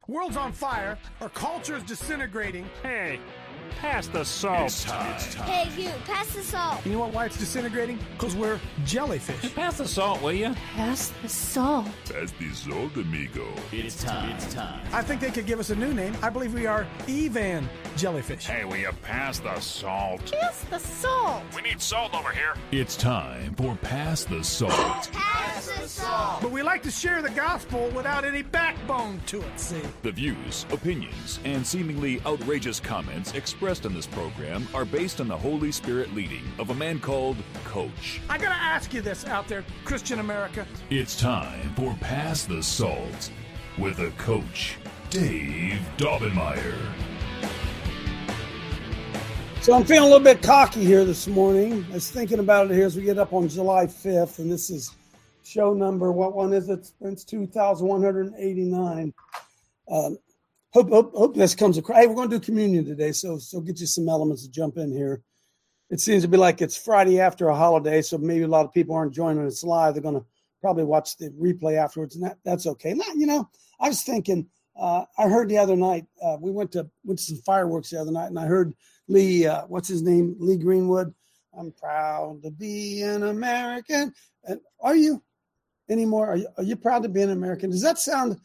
World's on fire. Our culture is disintegrating. Hey, pass the salt. It's time. Hey, you, pass the salt. You know why it's disintegrating? Because we're jellyfish. Pass the salt, will you? Pass the salt. Pass the salt, amigo. It's time. I think they could give us a new name. I believe we are Evan jellyfish. Hey, will you pass the salt? Pass the salt. We need salt over here. It's time for Pass the Salt. Pass the salt. But we like to share the gospel without any backbone to it, see? The views, opinions, and seemingly outrageous comments expressed in this program are based on the Holy Spirit leading of a man called Coach. I gotta ask you this out there, Christian America. It's time for Pass the Salt with a Coach, Dave Daubenmire. So I'm feeling a little bit cocky here this morning. I was thinking about it here as we get up on July 5th, and this is show number, what one is it? It's 2,189. Hope this comes across. Hey, we're going to do communion today, so get you some elements to jump in here. It seems to be like it's Friday after a holiday, so maybe a lot of people aren't joining us live. They're going to probably watch the replay afterwards, and that's okay. Now, I was thinking, I heard the other night, we went to some fireworks the other night, and I heard Lee, what's his name? Lee Greenwood. I'm proud to be an American. And are you anymore? Are you proud to be an American? Does that sound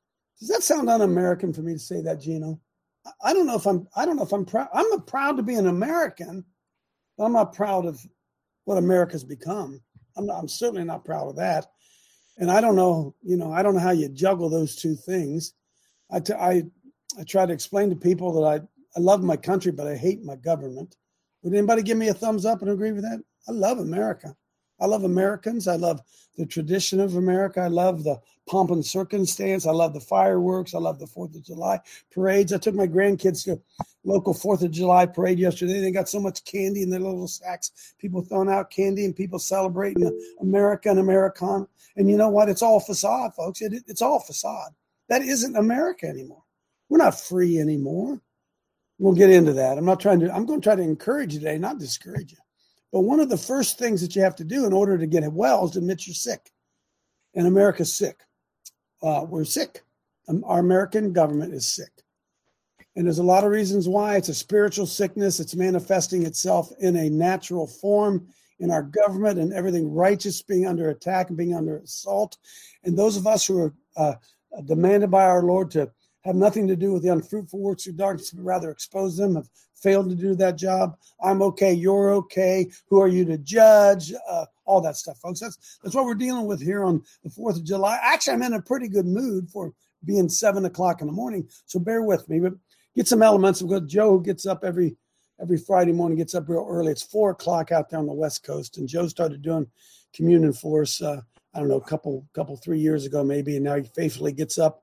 un-American for me to say that, Gino? I don't know if I'm proud. I'm proud to be an American, but I'm not proud of what America's become. I'm certainly not proud of that. And I don't know how you juggle those two things. I try to explain to people that I love my country, but I hate my government. Would anybody give me a thumbs up and agree with that? I love America. I love Americans. I love the tradition of America. I love the pomp and circumstance. I love the fireworks. I love the 4th of July parades. I took my grandkids to a local 4th of July parade yesterday. They got so much candy in their little sacks. People throwing out candy and people celebrating America and Americana. And you know what? It's all facade, folks. It's all facade. That isn't America anymore. We're not free anymore. We'll get into that. I'm going to try to encourage you today, not discourage you. But one of the first things that you have to do in order to get well is to admit you're sick. And America's sick. We're sick. Our American government is sick. And there's a lot of reasons why. It's a spiritual sickness. It's manifesting itself in a natural form in our government and everything righteous being under attack and being under assault. And those of us who are demanded by our Lord to have nothing to do with the unfruitful works of darkness, but rather expose them, have failed to do that job. I'm okay, you're okay. Who are you to judge? All that stuff, folks. That's what we're dealing with here on the 4th of July. Actually, I'm in a pretty good mood for being 7 o'clock in the morning, so bear with me. But get some elements. We've got Joe who gets up every Friday morning, gets up real early. It's 4 o'clock out there on the West Coast, and Joe started doing communion for us, I don't know, a couple 3 years ago maybe, and now he faithfully gets up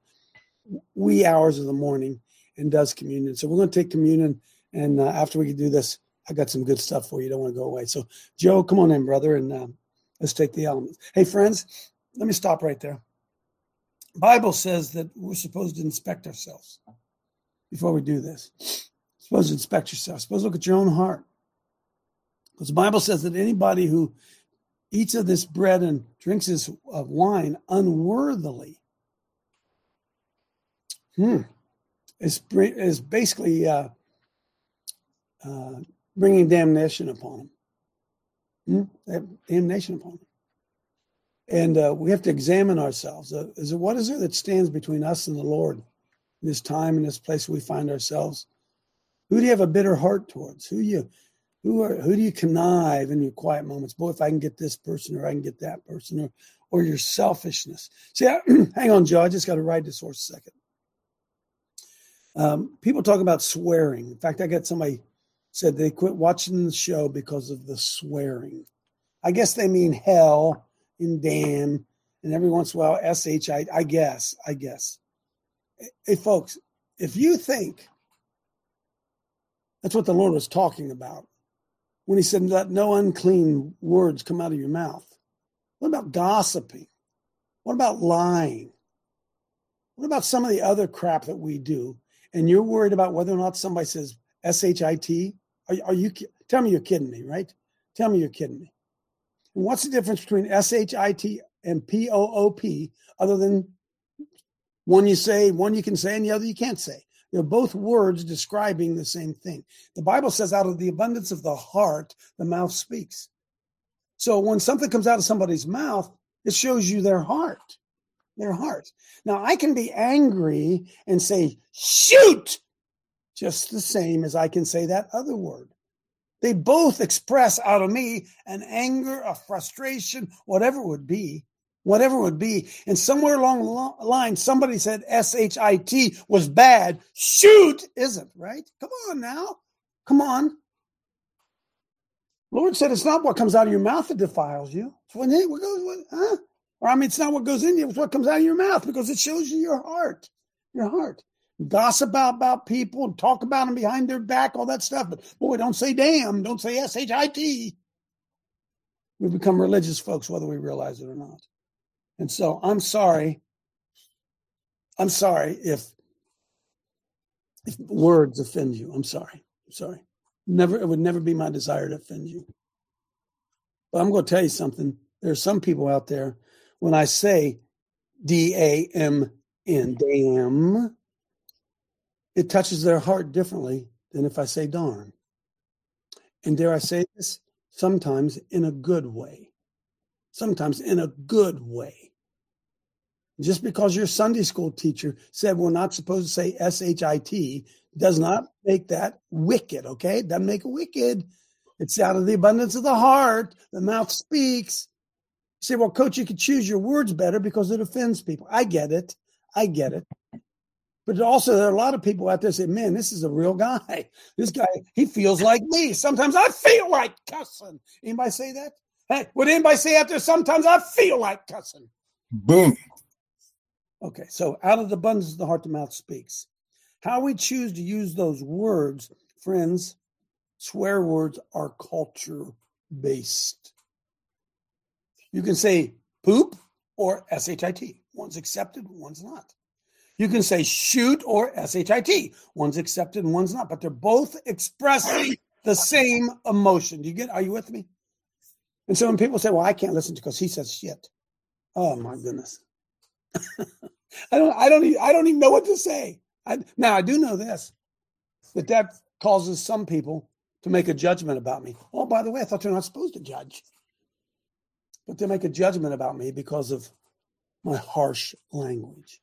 wee hours of the morning and does communion. So we're going to take communion, and after we do this, I got some good stuff for you. You don't want to go away. So Joe, come on in, brother, and let's take the elements. Hey, friends, let me stop right there. The Bible says that we're supposed to inspect ourselves before we do this. You're supposed to inspect yourself. You're supposed to look at your own heart. Because the Bible says that anybody who eats of this bread and drinks this wine unworthily is basically bringing damnation upon him. Damnation upon him. And we have to examine ourselves. What is there that stands between us and the Lord in this time, in this place we find ourselves? Who do you have a bitter heart towards? Who do you connive in your quiet moments? Boy, if I can get this person, or I can get that person, or your selfishness. See, hang on, Joe. I just got to ride this horse a second. People talk about swearing. In fact, I got somebody said they quit watching the show because of the swearing. I guess they mean hell and damn, and every once in a while, S-H-I, I guess. Hey, folks, if you think that's what the Lord was talking about when he said, let no unclean words come out of your mouth, what about gossiping? What about lying? What about some of the other crap that we do? And you're worried about whether or not somebody says S-H-I-T? Are you? Tell me you're kidding me, right? Tell me you're kidding me. And what's the difference between S-H-I-T and P-O-O-P other than One you say, one you can say, and the other you can't say. They're both words describing the same thing. The Bible says out of the abundance of the heart, the mouth speaks. So when something comes out of somebody's mouth, it shows you their heart. Their heart. Now, I can be angry and say, shoot, just the same as I can say that other word. They both express out of me an anger, a frustration, whatever it would be. And somewhere along the line, somebody said S-H-I-T was bad. Shoot isn't, right? Come on now. Come on. Lord said it's not what comes out of your mouth that defiles you. It's what goes, huh? Or it's not what goes in you, it's what comes out of your mouth, because it shows you your heart. Your heart. Gossip about people, talk about them behind their back, all that stuff. But boy, don't say damn, don't say S-H-I-T. We become religious folks, whether we realize it or not. And so I'm sorry. I'm sorry if words offend you. I'm sorry. It would never be my desire to offend you. But I'm going to tell you something. There are some people out there, when I say D-A-M-N, damn, it touches their heart differently than if I say darn. And dare I say this? Sometimes in a good way. Sometimes in a good way. Just because your Sunday school teacher said we're not supposed to say S-H-I-T does not make that wicked, okay? It doesn't make it wicked. It's out of the abundance of the heart. The mouth speaks. You say, well, Coach, you could choose your words better because it offends people. I get it. But also, there are a lot of people out there say, man, this is a real guy. This guy, he feels like me. Sometimes I feel like cussing. Anybody say that? Hey, would anybody say out there, sometimes I feel like cussing? Boom. Okay, so out of the abundance of the heart, the mouth speaks. How we choose to use those words, friends, swear words are culture-based. You can say poop or S-H-I-T. One's accepted, one's not. You can say shoot or S-H-I-T. One's accepted and one's not, but they're both expressing the same emotion. Are you with me? And so when people say, well, I can't listen to because he says shit. Oh my goodness. I don't even know what to say. Now I do know this, that causes some people to make a judgment about me. Oh, by the way, I thought they're not supposed to judge. But they make a judgment about me because of my harsh language.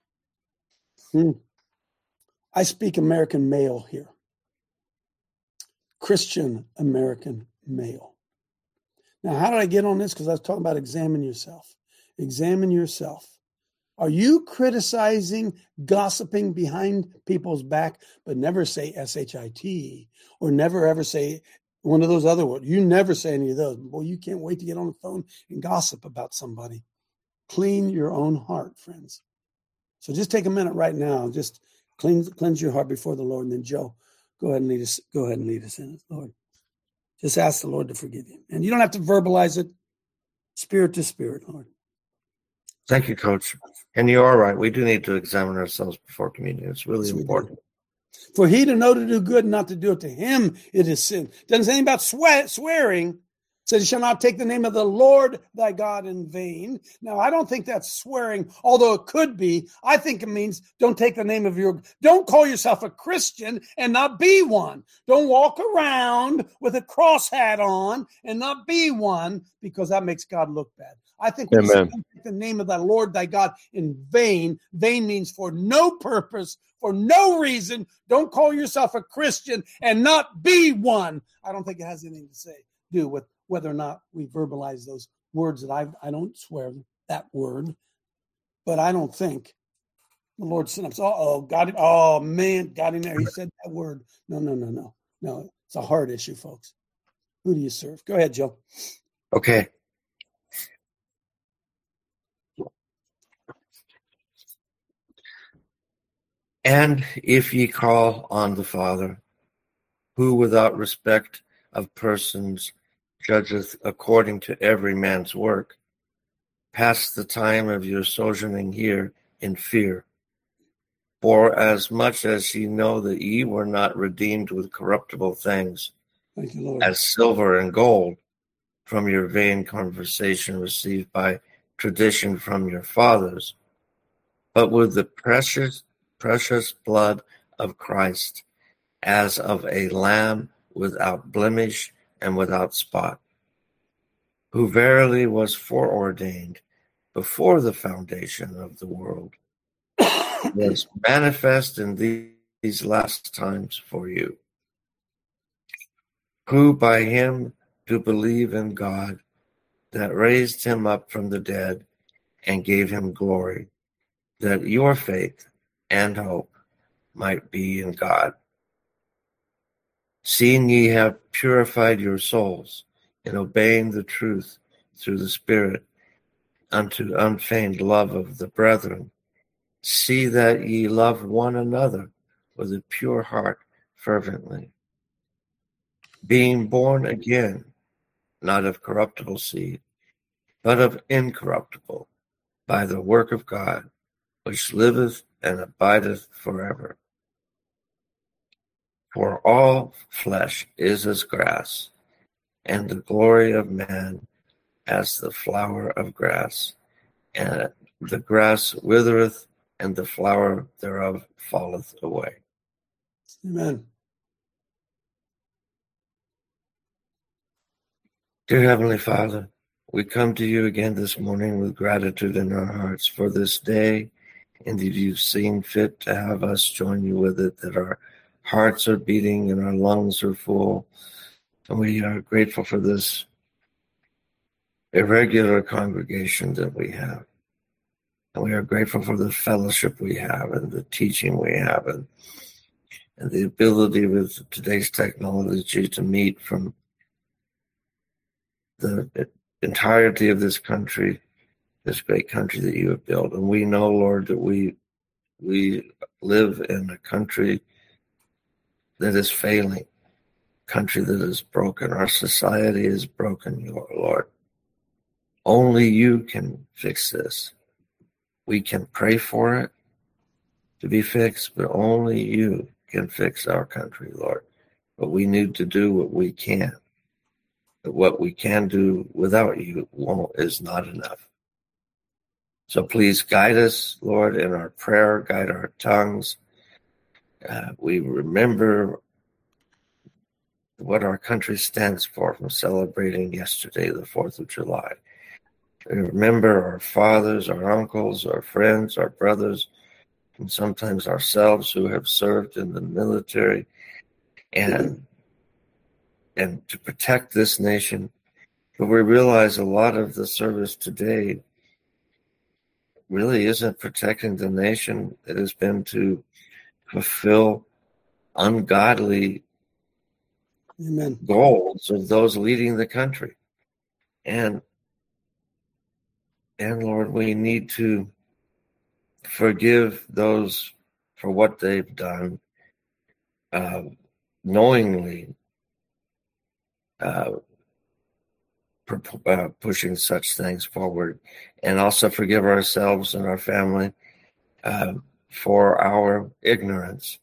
I speak American male here. Christian American male. Now, how did I get on this? Because I was talking about examine yourself. Examine yourself. Are you criticizing, gossiping behind people's back, but never say S-H-I-T or never ever say one of those other words? You never say any of those. Boy, you can't wait to get on the phone and gossip about somebody. Clean your own heart, friends. So just take a minute right now and just cleanse your heart before the Lord. And then Joe, go ahead and lead us in it, Lord. Just ask the Lord to forgive you. And you don't have to verbalize it. Spirit to spirit, Lord. Thank you, Coach. And you are right. We do need to examine ourselves before communion. It's really important. For he to know to do good and not to do it, to him it is sin. Doesn't say anything about swearing. It says, you shall not take the name of the Lord thy God in vain. Now, I don't think that's swearing, although it could be. I think it means don't take the name of don't call yourself a Christian and not be one. Don't walk around with a cross hat on and not be one, because that makes God look bad. I think when you say, don't take the name of thy Lord thy God in vain, vain means for no purpose, for no reason. Don't call yourself a Christian and not be one. I don't think it has anything to do with whether or not we verbalize those words that I don't swear that word, but I don't think the Lord sent us. Got it. Oh man, got him there. He said that word. No. It's a hard issue, folks. Who do you serve? Go ahead, Joe. Okay. And if ye call on the Father, who without respect of persons judgeth according to every man's work, pass the time of your sojourning here in fear. For as much as ye know that ye were not redeemed with corruptible things, Thank you, Lord, as silver and gold, from your vain conversation received by tradition from your fathers, but with the precious blood of Christ, as of a lamb without blemish and without spot, who verily was foreordained before the foundation of the world, was manifest in these last times for you, who by him do believe in God, that raised him up from the dead and gave him glory, that your faith and hope might be in God. Seeing ye have purified your souls in obeying the truth through the Spirit unto unfeigned love of the brethren, see that ye love one another with a pure heart fervently, being born again, not of corruptible seed, but of incorruptible, by the work of God, which liveth and abideth forever. For all flesh is as grass, and the glory of man as the flower of grass. And the grass withereth, and the flower thereof falleth away. Amen. Dear Heavenly Father, we come to you again this morning with gratitude in our hearts for this day. Indeed, you've seen fit to have us join you with it, that our hearts are beating and our lungs are full. And we are grateful for this irregular congregation that we have. And we are grateful for the fellowship we have and the teaching we have and the ability with today's technology to meet from the entirety of this country, this great country that you have built. And we know, Lord, that we live in a country that is failing, a country that is broken. Our society is broken, Lord. Only you can fix this. We can pray for it to be fixed, but only you can fix our country, Lord. But we need to do what we can. But what we can do without you is not enough. So please guide us, Lord, in our prayer, guide our tongues. We remember what our country stands for from celebrating yesterday, the 4th of July. We remember our fathers, our uncles, our friends, our brothers, and sometimes ourselves who have served in the military and to protect this nation. But we realize a lot of the service today really isn't protecting the nation. It has been to fulfill ungodly Amen. goals of those leading the country. And Lord, we need to forgive those for what they've done, knowingly pushing such things forward, and also forgive ourselves and our family for our ignorance.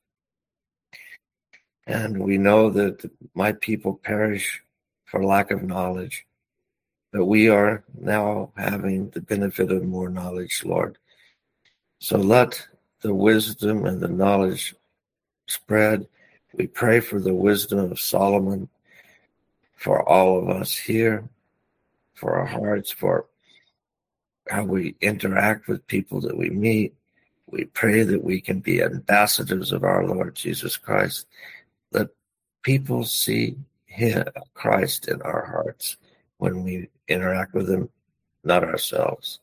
And we know that my people perish for lack of knowledge, but we are now having the benefit of more knowledge, Lord. So let the wisdom and the knowledge spread. We pray for the wisdom of Solomon for all of us here, for our hearts, for how we interact with people that we meet. We pray that we can be ambassadors of our Lord Jesus Christ. Let people see Christ in our hearts when we interact with him, not ourselves.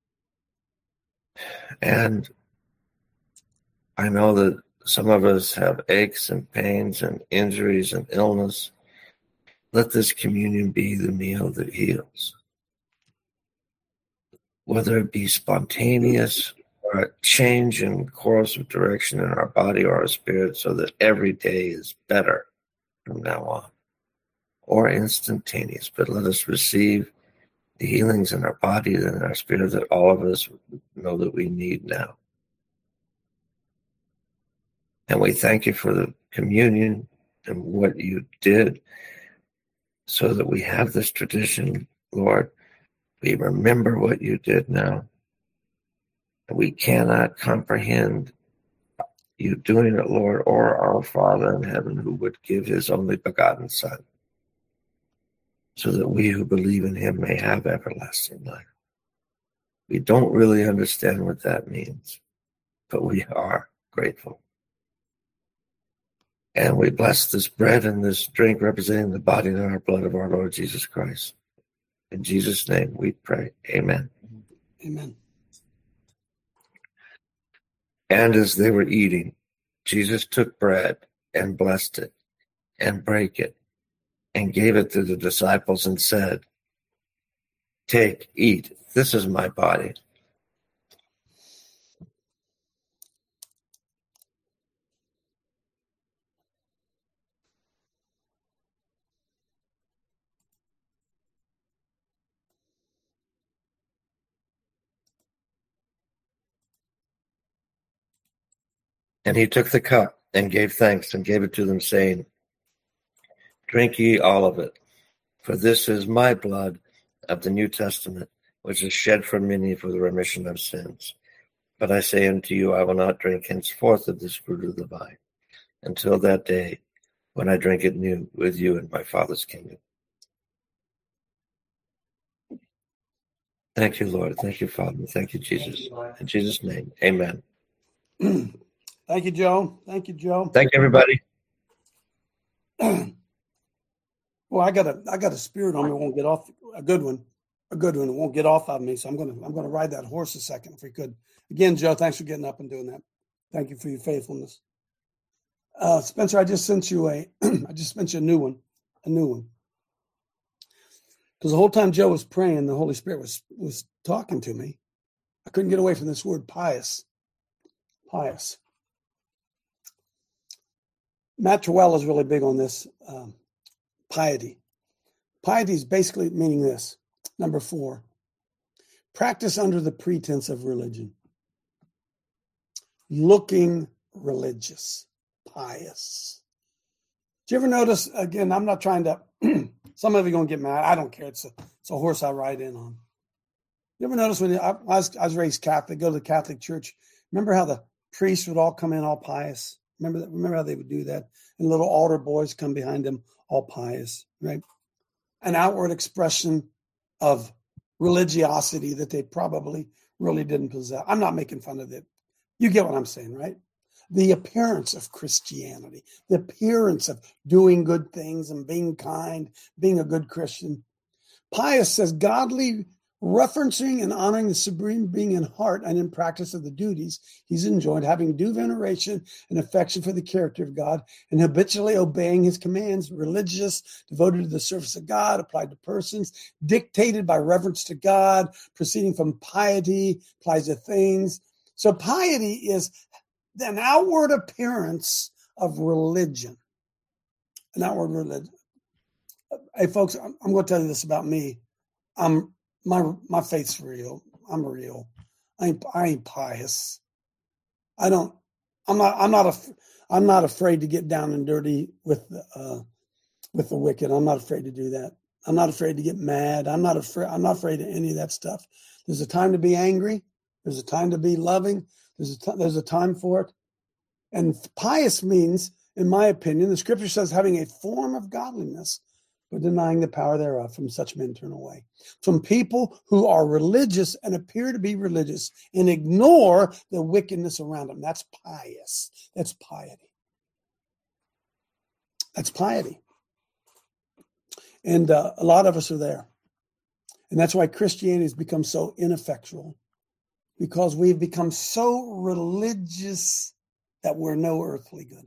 And I know that some of us have aches and pains and injuries and illness. Let this communion be the meal that heals. Whether it be spontaneous or a change in course of direction in our body or our spirit, so that every day is better from now on, or instantaneous. But let us receive the healings in our body and in our spirit that all of us know that we need now. And we thank you for the communion and what you did so that we have this tradition, Lord. We remember what you did now. We cannot comprehend you doing it, Lord, or our Father in heaven, who would give his only begotten Son, so that we who believe in him may have everlasting life. We don't really understand what that means, but we are grateful. And we bless this bread and this drink representing the body and our blood of our Lord Jesus Christ. In Jesus' name we pray. Amen. Amen. And as they were eating, Jesus took bread and blessed it and brake it and gave it to the disciples and said, "Take, eat. This is my body." And he took the cup and gave thanks and gave it to them, saying, "Drink ye all of it, for this is my blood of the New Testament, which is shed for many for the remission of sins. But I say unto you, I will not drink henceforth of this fruit of the vine, until that day when I drink it new with you in my Father's kingdom." Thank you, Lord. Thank you, Father. Thank you, Jesus. In Jesus' name, amen. Thank you, Joe. Thank you, Joe. Thank you, everybody. Well, I got a spirit on me. It won't get off. A good one. It won't get off of me. So I'm gonna ride that horse a second if we could. Again, Joe, thanks for getting up and doing that. Thank you for your faithfulness. Spencer, I just sent you a new one. Because the whole time Joe was praying, the Holy Spirit was talking to me. I couldn't get away from this word pious. Pious. Matt Terwell is really big on this piety. Piety is basically meaning this. Number 4, practice under the pretense of religion. Looking religious, pious. Do you ever notice, again, I'm not trying to, some of you are going to get mad. I don't care. It's a horse I ride in on. You ever notice when I was raised Catholic, go to the Catholic Church, remember how the priests would all come in all pious? Remember how they would do that? And little altar boys come behind them all pious, right? An outward expression of religiosity that they probably really didn't possess. I'm not making fun of it. You get what I'm saying, right? The appearance of Christianity, the appearance of doing good things and being kind, being a good Christian. Pious says godly, referencing and honoring the supreme being in heart and in practice of the duties he's enjoined, having due veneration and affection for the character of God, and habitually obeying his commands, religious, devoted to the service of God, applied to persons, dictated by reverence to God, proceeding from piety, applies to things. So piety is an outward appearance of religion. An outward religion. Hey, folks, I'm going to tell you this about me. My faith's real. I'm real. I ain't pious. I'm not afraid to get down and dirty with the wicked. I'm not afraid to do that. I'm not afraid to get mad. I'm not afraid of any of that stuff. There's a time to be angry. There's a time to be loving. There's a time for it. And pious means, in my opinion, the scripture says having a form of godliness, but denying the power thereof. From such men turn away. From people who are religious and appear to be religious and ignore the wickedness around them. That's pious. That's piety. That's piety. And a lot of us are there. And that's why Christianity has become so ineffectual. Because we've become so religious that we're no earthly good.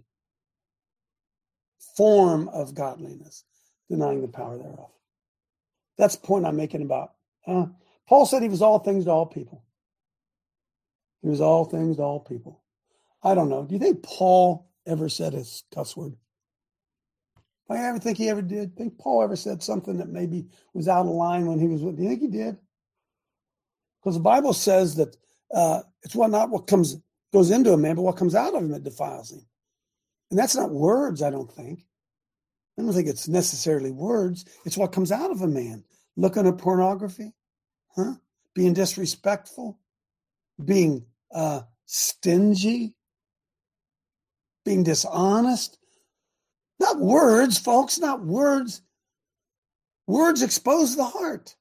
Form of godliness, denying the power thereof. That's the point I'm making about. Paul said he was all things to all people. He was all things to all people. I don't know. Do you think Paul ever said a cuss word? I ever think he ever did. Think Paul ever said something that maybe was out of line when he was with? Do you think he did? Because the Bible says that it's not what goes into a man, but what comes out of him that defiles him. And that's not words, I don't think. I don't think it's necessarily words. It's what comes out of a man. Looking at pornography, being disrespectful, being stingy, being dishonest. Not words, folks, not words. Words expose the heart.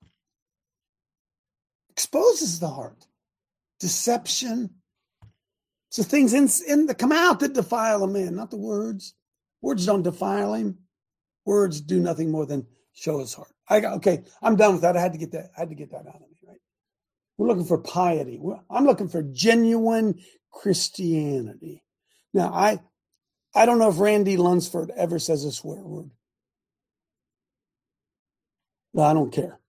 Exposes the heart. Deception. It's the things in that come out that defile a man, not the words. Words don't defile him. Words do nothing more than show his heart. Okay, I'm done with that. I had to get that out of me, right? We're looking for piety. I'm looking for genuine Christianity. Now, I don't know if Randy Lunsford ever says a swear word. No, I don't care.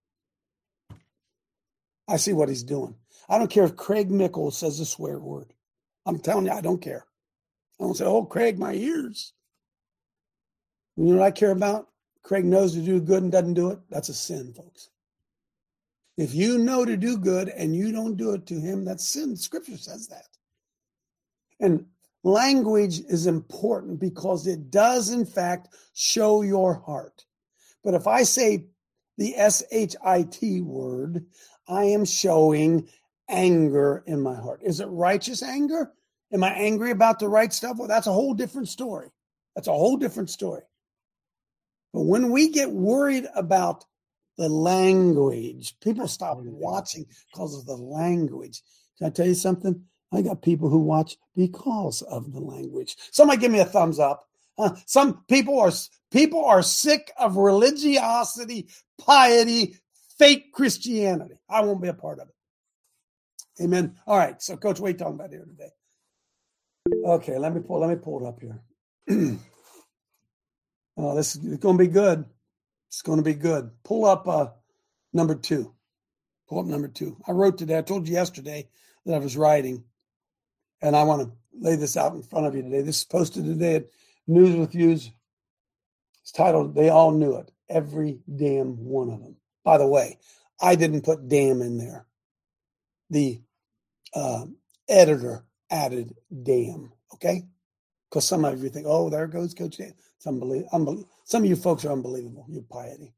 I see what he's doing. I don't care if Craig Mickle says a swear word. I'm telling you, I don't care. I don't say, oh, Craig, my ears. You know what I care about? Craig knows to do good and doesn't do it. That's a sin, folks. If you know to do good and you don't do it to him, that's sin. Scripture says that. And language is important because it does, in fact, show your heart. But if I say the S-H-I-T word, I am showing anger in my heart. Is it righteous anger? Am I angry about the right stuff? Well, that's a whole different story. That's a whole different story. But when we get worried about the language, people stop watching because of the language. Can I tell you something? I got people who watch because of the language. Somebody give me a thumbs up. Some people are sick of religiosity, piety, fake Christianity. I won't be a part of it. Amen. All right. So, Coach, what are you talking about here today? Okay, let me pull it up here. Oh, this is going to be good. It's going to be good. Pull up number 2. Pull up number 2. I wrote today. I told you yesterday that I was writing, and I want to lay this out in front of you today. This is posted today at News with Views. It's titled, They All Knew It. Every damn one of them. By the way, I didn't put damn in there. The editor added damn, okay? Because some of you think, oh, there goes Coach Dan. It's unbelievable. Some of you folks are unbelievable, your piety.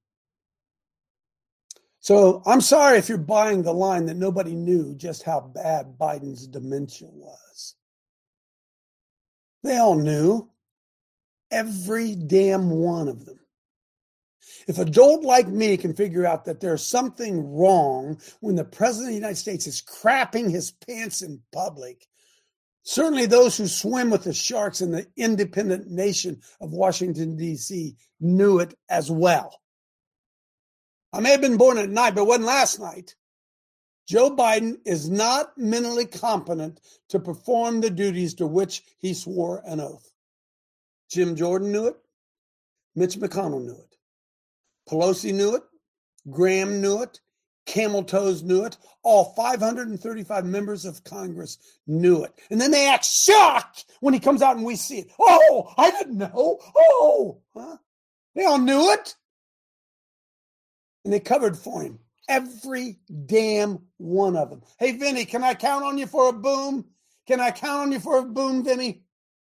So I'm sorry if you're buying the line that nobody knew just how bad Biden's dementia was. They all knew. Every damn one of them. If a dolt like me can figure out that there's something wrong when the president of the United States is crapping his pants in public, certainly those who swim with the sharks in the independent nation of Washington, D.C. knew it as well. I may have been born at night, but it wasn't last night. Joe Biden is not mentally competent to perform the duties to which he swore an oath. Jim Jordan knew it. Mitch McConnell knew it. Pelosi knew it. Graham knew it. Camel Toes knew it. All 535 members of Congress knew it. And then they act shocked when he comes out and we see it. Oh, I didn't know. Oh, huh? They all knew it. And they covered for him. Every damn one of them. Hey, Vinny, can I count on you for a boom? Can I count on you for a boom, Vinny?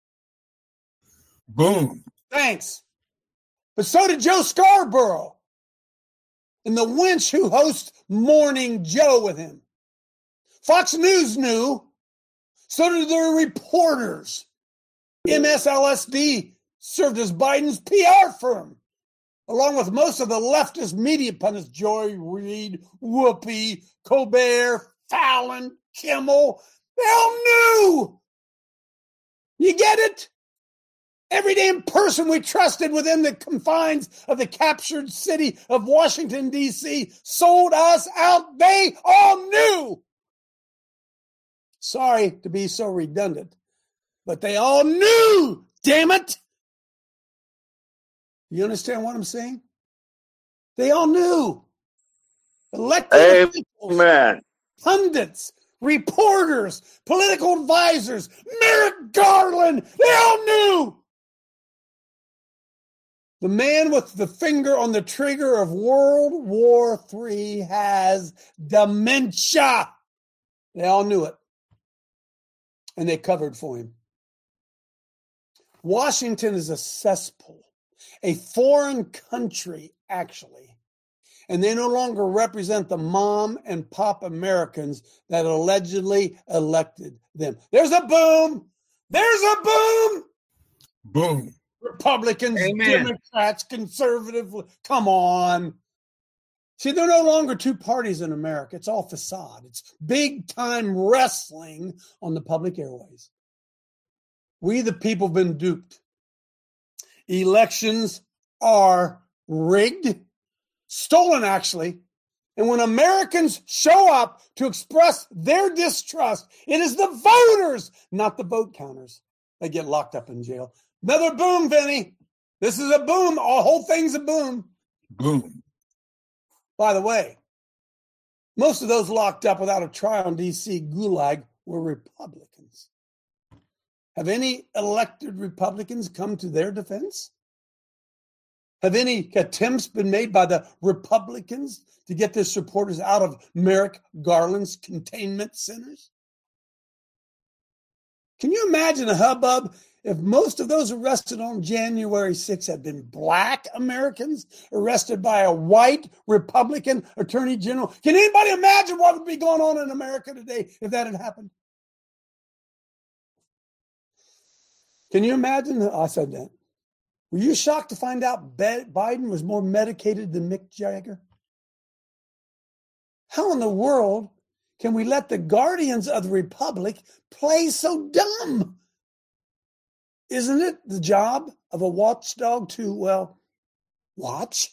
Boom. Thanks. But so did Joe Scarborough and the wench who hosts Morning Joe with him. Fox News knew. So did their reporters. MSLSD served as Biden's PR firm, along with most of the leftist media pundits, Joy Reid, Whoopi, Colbert, Fallon, Kimmel. They all knew. You get it? Every damn person we trusted within the confines of the captured city of Washington, D.C. sold us out. They all knew. Sorry to be so redundant, but they all knew, damn it. You understand what I'm saying? They all knew. Elected officials, pundits, reporters, political advisors, Merrick Garland, they all knew. The man with the finger on the trigger of World War III has dementia. They all knew it. And they covered for him. Washington is a cesspool, a foreign country, actually. And they no longer represent the mom and pop Americans that allegedly elected them. There's a boom. There's a boom. Boom. Republicans, Amen. Democrats, conservative. Come on. See, there are no longer two parties in America. It's all facade. It's big time wrestling on the public airways. We, the people, have been duped. Elections are rigged, stolen, actually. And when Americans show up to express their distrust, it is the voters, not the vote counters, that get locked up in jail. Another boom, Vinny. This is a boom. The whole thing's a boom. Boom. By the way, most of those locked up without a trial in D.C. gulag were Republicans. Have any elected Republicans come to their defense? Have any attempts been made by the Republicans to get their supporters out of Merrick Garland's containment centers? Can you imagine a hubbub if most of those arrested on January 6th had been black Americans arrested by a white Republican attorney general? Can anybody imagine what would be going on in America today if that had happened? Can you imagine? I said that. Were you shocked to find out Biden was more medicated than Mick Jagger? How in the world can we let the guardians of the Republic play so dumb? Isn't it the job of a watchdog to, well, watch?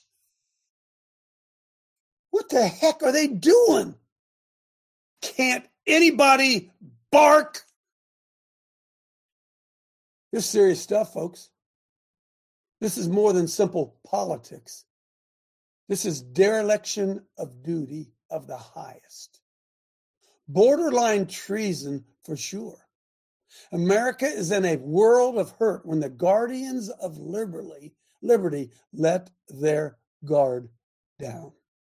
What the heck are they doing? Can't anybody bark? This is serious stuff, folks. This is more than simple politics. This is dereliction of duty of the highest. Borderline treason for sure. America is in a world of hurt when the guardians of liberty let their guard down.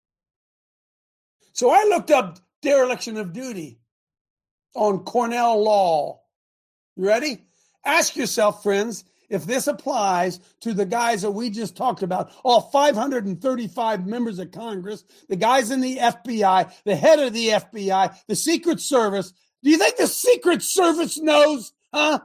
So I looked up dereliction of duty on Cornell Law. You ready? Ask yourself, friends, if this applies to the guys that we just talked about, all 535 members of Congress, the guys in the FBI, the head of the FBI, the Secret Service. Do you think the Secret Service knows, huh?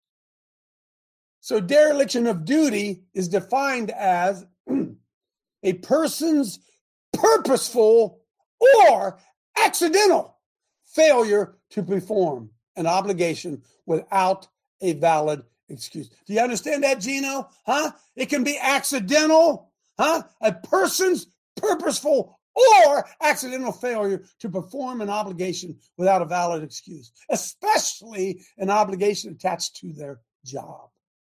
So dereliction of duty is defined as a person's purposeful or accidental failure to perform an obligation without a valid excuse. Do you understand that, Gino? Huh? It can be accidental, huh? A person's purposeful or accidental failure to perform an obligation without a valid excuse, especially an obligation attached to their job.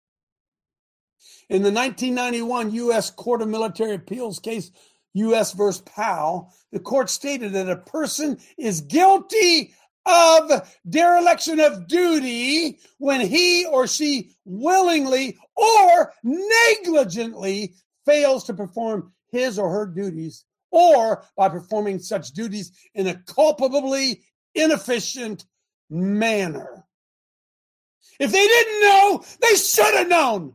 In the 1991 U.S. Court of Military Appeals case, U.S. versus Powell, the court stated that a person is guilty of dereliction of duty when he or she willingly or negligently fails to perform his or her duties, or by performing such duties in a culpably inefficient manner. If they didn't know, they should have known.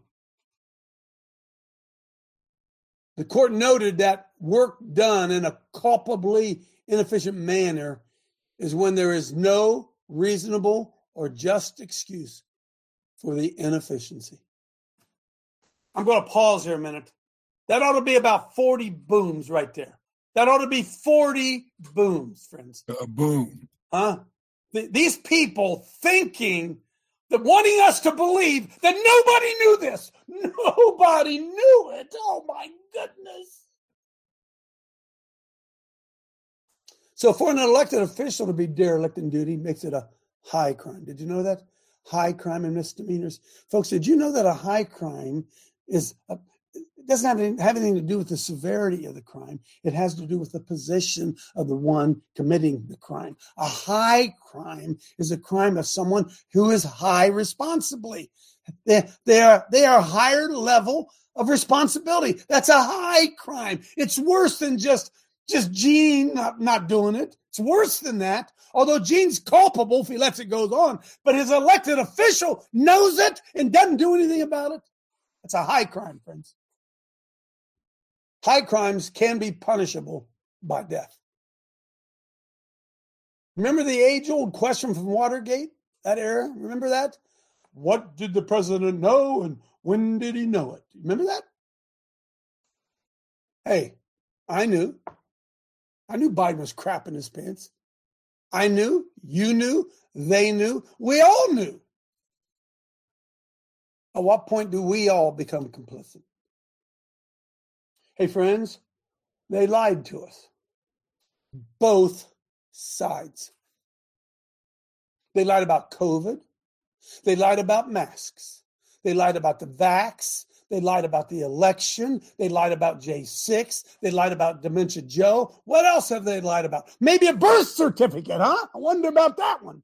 The court noted that work done in a culpably inefficient manner is when there is no reasonable or just excuse for the inefficiency. I'm going to pause here a minute. That ought to be about 40 booms right there. That ought to be 40 booms, friends. Boom. Huh? These people thinking that, wanting us to believe that nobody knew this. Nobody knew it. Oh, my goodness. So for an elected official to be derelict in duty makes it a high crime. Did you know that? High crime and misdemeanors. Folks, did you know that a high crime doesn't have anything to do with the severity of the crime? It has to do with the position of the one committing the crime. A high crime is a crime of someone who is high responsibly. They are higher level of responsibility. That's a high crime. It's worse than just Gene not doing it. It's worse than that. Although Gene's culpable if he lets it go on, but his elected official knows it and doesn't do anything about it. It's a high crime, friends. High crimes can be punishable by death. Remember the age-old question from Watergate, that era? Remember that? What did the president know and when did he know it? Remember that? Hey, I knew. I knew Biden was crapping his pants. I knew, you knew, they knew, we all knew. At what point do we all become complicit? Hey, friends, they lied to us. Both sides. They lied about COVID. They lied about masks. They lied about the vax. They lied about the election. They lied about J6. They lied about Dementia Joe. What else have they lied about? Maybe a birth certificate, huh? I wonder about that one.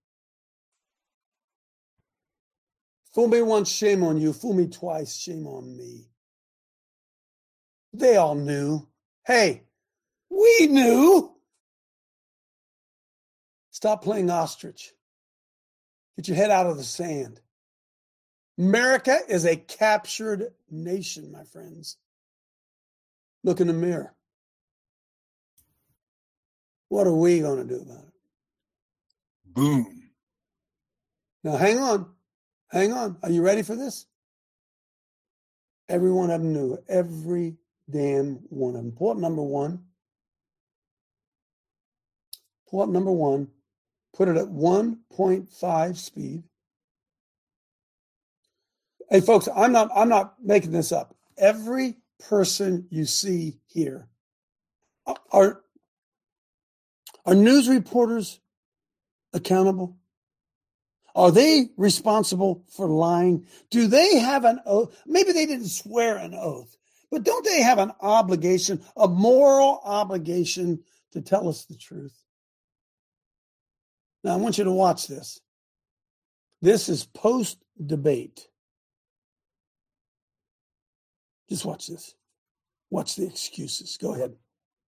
Fool me once, shame on you. Fool me twice, shame on me. They all knew. Hey, we knew. Stop playing ostrich. Get your head out of the sand. America is a captured nation, my friends. Look in the mirror. What are we going to do about it? Boom. Now, hang on. Hang on. Are you ready for this? Every one of them knew. Every damn one of them. Pull up number one. Pull up number one. Put it at 1.5 speed. Hey, folks, I'm not making this up. Every person you see here are news reporters accountable? Are they responsible for lying? Do they have an oath? Maybe they didn't swear an oath, but don't they have an obligation, a moral obligation to tell us the truth? Now, I want you to watch this. This is post-debate. Just watch this. Watch the excuses. Go ahead.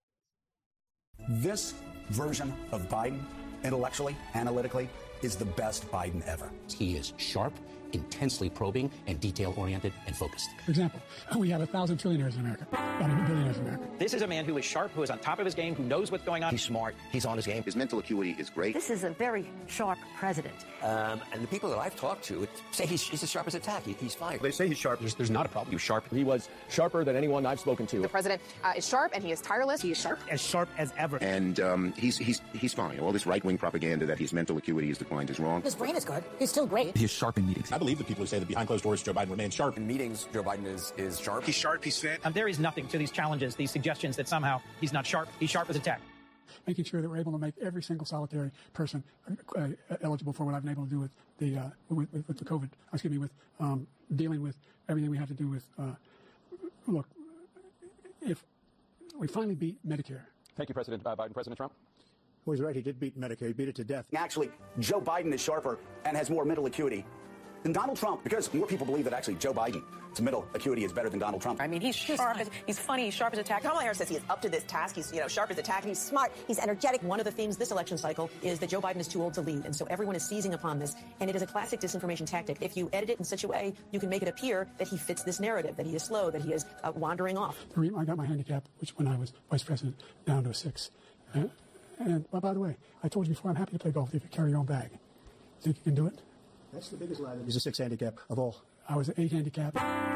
This version of Biden, intellectually, analytically, is the best Biden ever. He is sharp, intensely probing, and detail-oriented and focused. For example, we have 1,000 trillionaires in America, not even billionaires in America. This is a man who is sharp, who is on top of his game, who knows what's going on. He's smart. He's on his game. His mental acuity is great. This is a very sharp president. And the people that I've talked to say he's as sharp as a tack. He's fine. They say he's sharp. There's not a problem. He was sharp. He was sharper than anyone I've spoken to. The president is sharp, and he is tireless. He is sharp. As sharp as ever. And he's fine. All this right-wing propaganda that his mental acuity is declined is wrong. His brain is good. He's still great. He's sharp in meetings. I believe the people who say that behind closed doors Joe Biden remains sharp. In meetings, Joe Biden is sharp. He's sharp. He's fit. There is nothing to these challenges, these suggestions that somehow he's not sharp. He's sharp as a tack. Making sure that we're able to make every single solitary person eligible for what I've been able to do with the COVID. With dealing with everything we have to do with. Look, if we finally beat Medicare. Thank you, President Biden. President Trump. Well, he's right. He did beat Medicare. He beat it to death. Actually, Joe Biden is sharper and has more mental acuity than Donald Trump, because more people believe that actually Joe Biden's mental acuity is better than Donald Trump. I mean, he's sharp. He's funny. He's sharp as a tack. Kamala Harris says he is up to this task. He's, sharp as a tack. He's smart. He's energetic. One of the themes this election cycle is that Joe Biden is too old to lead, and so everyone is seizing upon this. And it is a classic disinformation tactic. If you edit it in such a way, you can make it appear that he fits this narrative, that he is slow, that he is wandering off. I got my handicap, which when I was vice president, down to a 6. And by the way, I told you before, I'm happy to play golf if you carry your own bag. Think you can do it? That's the biggest lie. He's a 6 handicap of all. I was an 8 handicap.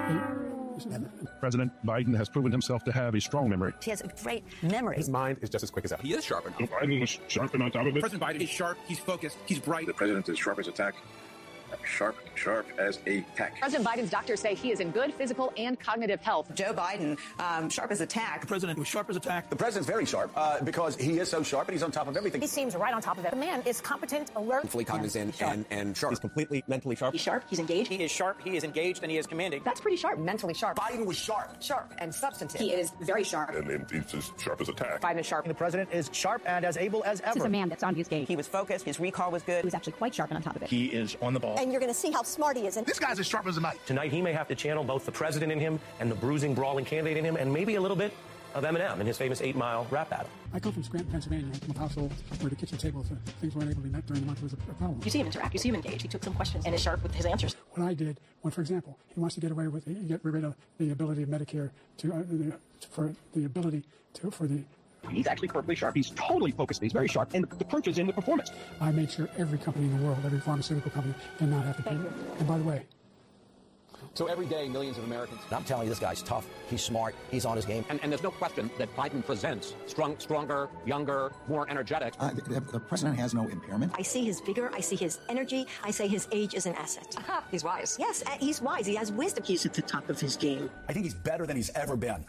President Biden has proven himself to have a strong memory. He has a great memory. His mind is just as quick as ever. He is sharp enough. Biden is sharp and on top of it. President Biden is sharp. He's focused. He's bright. The president is sharp as a tack. Sharp as a tack. President Biden's doctors say he is in good physical and cognitive health. Joe Biden, sharp as a tack. The president was sharp as a tack. The president's very sharp because he is so sharp and he's on top of everything. He seems right on top of it. The man is competent, alert, fully cognizant, and sharp. He's completely mentally sharp. He's sharp. He's engaged. He is sharp. He is engaged, and he is commanding. That's pretty sharp. Mentally sharp. Biden was sharp. Sharp and substantive. He is very sharp. And he's as sharp as a tack. Biden is sharp. The president is sharp and as able as ever. This is a man that's on his game. He was focused. His recall was good. He was actually quite sharp and on top of it. He is on the ball. And you're going to see how smart he is. And this guy's as sharp as a knife. Tonight, he may have to channel both the president in him and the bruising, brawling candidate in him, and maybe a little bit of Eminem in his famous 8-mile rap battle. I come from Scranton, Pennsylvania. I come from a household where the kitchen table, things weren't able to be met during the month was a problem. You see him interact. You see him engage. He took some questions and is sharp with his answers. What I did, for example, he wants to get rid of the ability of Medicare for the ability for the He's actually perfectly sharp. He's totally focused. He's very sharp. And the proof is in the performance. I made sure every company in the world, every pharmaceutical company, did not have to pay. And by the way, So every day, millions of Americans. I'm telling you, this guy's tough. He's smart. He's on his game. And there's no question that Biden presents stronger, younger, more energetic. The president has no impairment. I see his vigor. I see his energy. I say his age is an asset. He's wise. Yes, he's wise. He has wisdom. He's at the top of his game. I think he's better than he's ever been.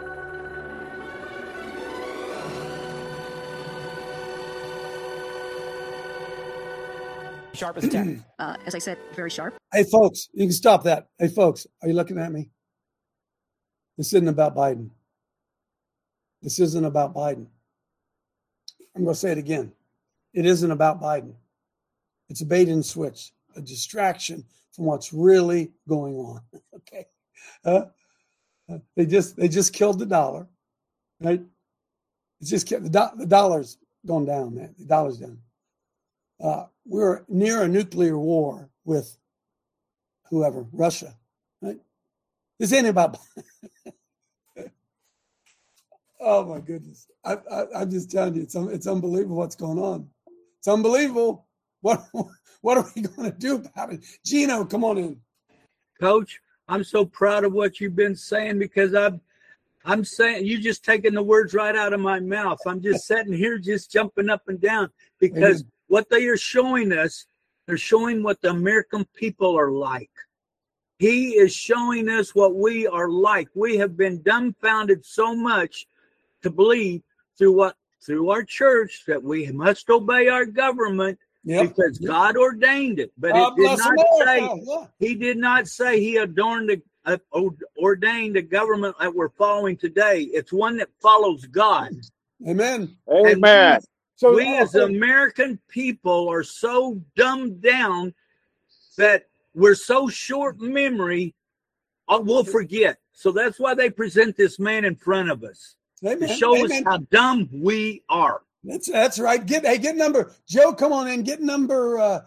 Sharp as a tack. As I said, very sharp. Hey, folks, you can stop that. Hey, folks, are you looking at me? This isn't about Biden. This isn't about Biden. I'm going to say it again. It isn't about Biden. It's a bait and switch, a distraction from what's really going on. Okay. They just killed the dollar, right? It's just the dollar's gone down, man. The dollar's down. We're near a nuclear war with whoever, Russia, right? This ain't about. Oh my goodness! I'm just telling you, it's unbelievable what's going on. It's unbelievable. What are we going to do about it? Gino, come on in. Coach, I'm so proud of what you've been saying because I'm saying you just taking the words right out of my mouth. I'm just sitting here just jumping up and down because what they are showing us, they're showing what the American people are like. He is showing us what we are like. We have been dumbfounded so much to believe through our church that we must obey our government because God ordained it. But he did not say he ordained the government that we're following today. It's one that follows God. Amen. Amen. So we as American people are so dumbed down that we're so short memory, we'll forget. So that's why they present this man in front of us to show us how dumb we are. That's right. Get number Joe. Come on in. Get number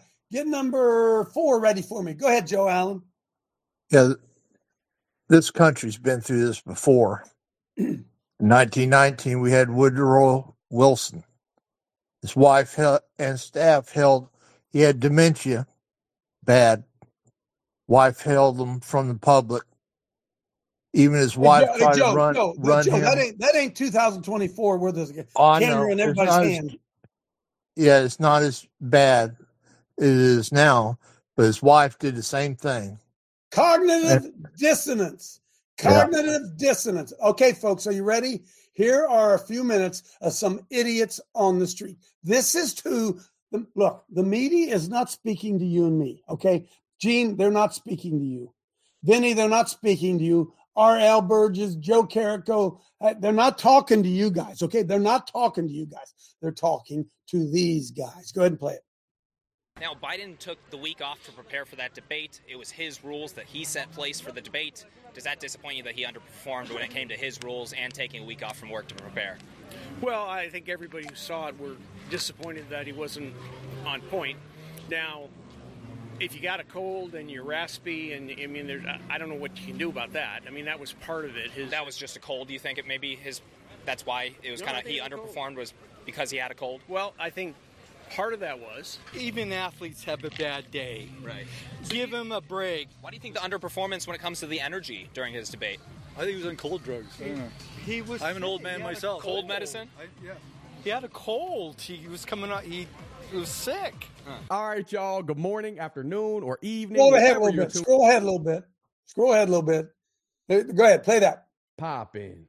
4 ready for me. Go ahead, Joe Allen. Yeah, this country's been through this before. In 1919, we had Woodrow Wilson. His wife and staff he had dementia, bad. Wife held him from the public. Even his wife tried to run him. That ain't 2024 where there's a camera in everybody's hand. It's not as bad as it is now, but his wife did the same thing. Cognitive dissonance. Dissonance. Okay, folks, are you ready? Here are a few minutes of some idiots on the street. This is look, the media is not speaking to you and me, okay? Gene, they're not speaking to you. Vinny, they're not speaking to you. R.L. Burgess, Joe Carrico, they're not talking to you guys, okay? They're not talking to you guys. They're talking to these guys. Go ahead and play it. Now, Biden took the week off to prepare for that debate. It was his rules that he set place for the debate. Does that disappoint you that he underperformed when it came to his rules and taking a week off from work to prepare? Well, I think everybody who saw it were disappointed that he wasn't on point. Now, if you got a cold and you're raspy, and I mean, I don't know what you can do about that. I mean, that was part of it. That was just a cold. Do you think it maybe that's why it was he underperformed was because he had a cold? Well, I think part of that was even athletes have a bad day. Right. Give him a break. Why do you think the underperformance when it comes to the energy during his debate? I think he was on cold drugs. I don't know. I'm an old man myself. Cold medicine? He had a cold. He was coming out. He was sick. All right, y'all. Good morning, afternoon, or evening. Scroll ahead a little bit. Scroll ahead a little bit. Go ahead. Play that. Pop in.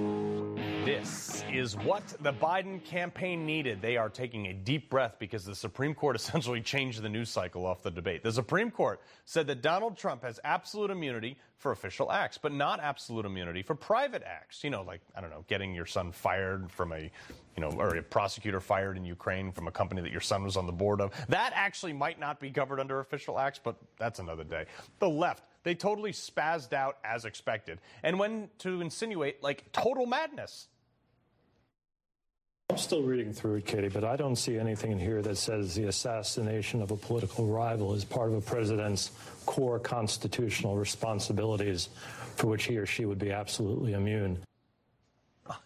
This is what the Biden campaign needed. They are taking a deep breath because the Supreme Court essentially changed the news cycle off the debate. The Supreme Court said that Donald Trump has absolute immunity for official acts, but not absolute immunity for private acts. You know, like, I don't know, getting your son fired from or a prosecutor fired in Ukraine from a company that your son was on the board of. That actually might not be covered under official acts, but that's another day. The left, they totally spazzed out as expected and went to insinuate like total madness. I'm still reading through it, Katie, but I don't see anything in here that says the assassination of a political rival is part of a president's core constitutional responsibilities for which he or she would be absolutely immune.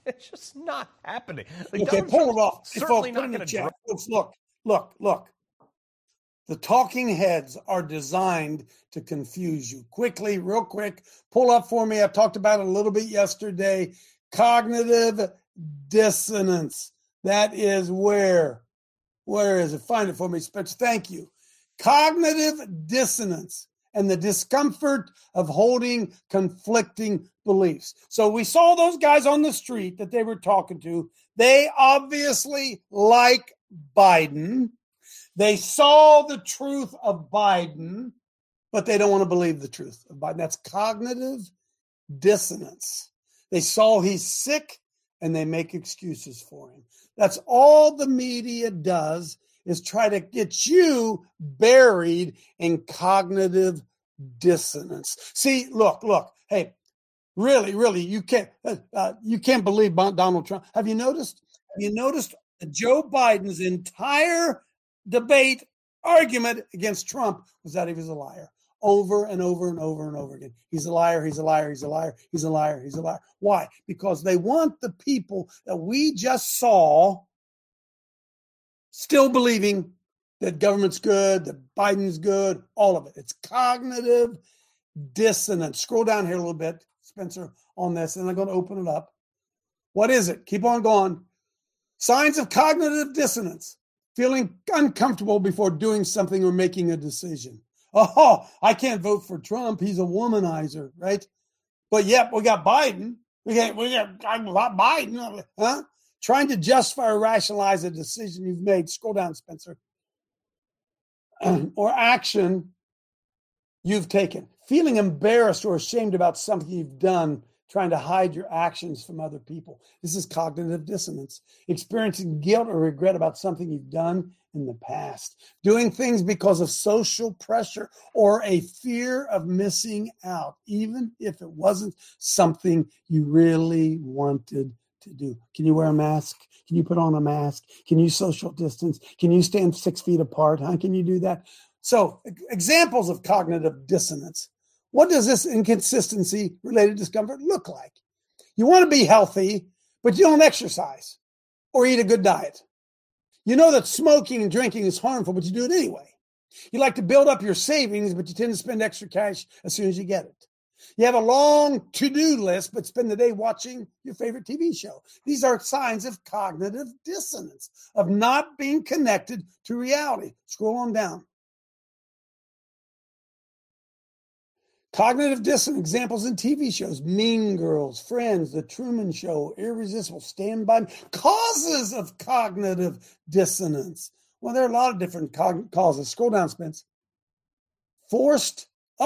It's just not happening. Okay, pull it off. Certainly Folks, not put in the going to chat. Folks, look. The talking heads are designed to confuse you. Quickly, real quick, pull up for me. I talked about it a little bit yesterday. Cognitive dissonance. That is where is it? Find it for me, Spencer. Thank you. Cognitive dissonance and the discomfort of holding conflicting beliefs. So we saw those guys on the street that they were talking to. They obviously like Biden. They saw the truth of Biden, but they don't want to believe the truth of Biden. That's cognitive dissonance. They saw he's sick and they make excuses for him. That's all the media does, is try to get you buried in cognitive dissonance. See, look. Hey, really, you can't believe Donald Trump. Have you noticed Joe Biden's entire debate argument against Trump was that he was a liar over and over and over and over again. He's a liar. He's a liar. He's a liar. He's a liar. He's a liar. Why? Because they want the people that we just saw still believing that government's good, that Biden's good, all of it. It's cognitive dissonance. Scroll down here a little bit, Spencer, on this, and I'm going to open it up. What is it? Keep on going. Signs of cognitive dissonance. Feeling uncomfortable before doing something or making a decision. Oh, I can't vote for Trump. He's a womanizer, right? But yep, we got Biden. We got Biden, huh? Trying to justify or rationalize a decision you've made. Scroll down, Spencer. Or action you've taken. Feeling embarrassed or ashamed about something you've done, trying to hide your actions from other people. This is cognitive dissonance. Experiencing guilt or regret about something you've done in the past. Doing things because of social pressure or a fear of missing out, even if it wasn't something you really wanted to do. Can you wear a mask? Can you put on a mask? Can you social distance? Can you stand 6 feet apart? Huh? Can you do that? So, examples of cognitive dissonance. What does this inconsistency related discomfort look like? You want to be healthy, but you don't exercise or eat a good diet. You know that smoking and drinking is harmful, but you do it anyway. You like to build up your savings, but you tend to spend extra cash as soon as you get it. You have a long to-do list, but spend the day watching your favorite TV show. These are signs of cognitive dissonance, of not being connected to reality. Scroll on down. Cognitive dissonance examples in TV shows: Mean Girls, Friends, The Truman Show, Irresistible, Stand By Me. Causes of cognitive dissonance. Well, there are a lot of different causes. Scroll down, Spence. Forced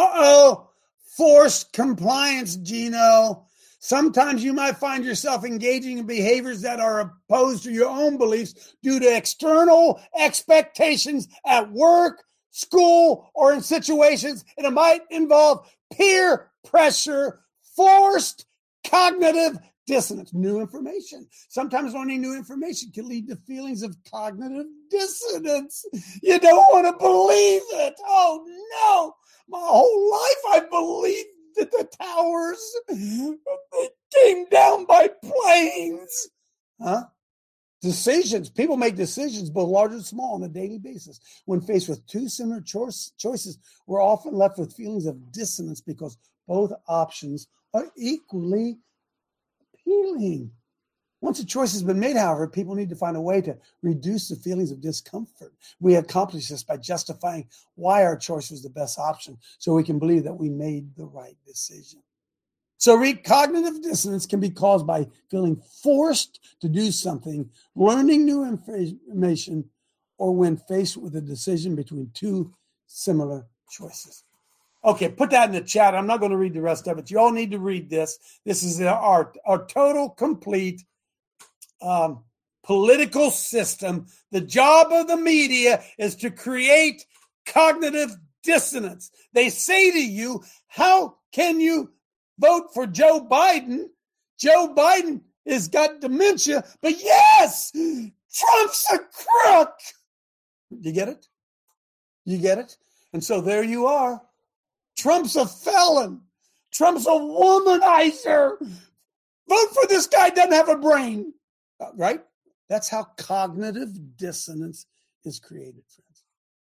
compliance, Gino. Sometimes you might find yourself engaging in behaviors that are opposed to your own beliefs due to external expectations at work, school, or in situations, and it might involve peer pressure, forced cognitive dissonance. New information. Sometimes learning new information can lead to feelings of cognitive dissonance. You don't want to believe it. Oh, no. My whole life I believed that the towers they came down by planes. Huh? Decisions. People make decisions, both large and small, on a daily basis. When faced with two similar choices, we're often left with feelings of dissonance because both options are equally appealing. Once a choice has been made, however, people need to find a way to reduce the feelings of discomfort. We accomplish this by justifying why our choice was the best option, so we can believe that we made the right decision. So cognitive dissonance can be caused by feeling forced to do something, learning new information, or when faced with a decision between two similar choices. Okay, put that in the chat. I'm not going to read the rest of it. You all need to read this. This is our total, complete political system. The job of the media is to create cognitive dissonance. They say to you, how can you vote for Joe Biden? Joe Biden has got dementia, but yes, Trump's a crook. You get it? You get it? And so there you are. Trump's a felon. Trump's a womanizer. Vote for this guy, doesn't have a brain. Right? That's how cognitive dissonance is created, friends.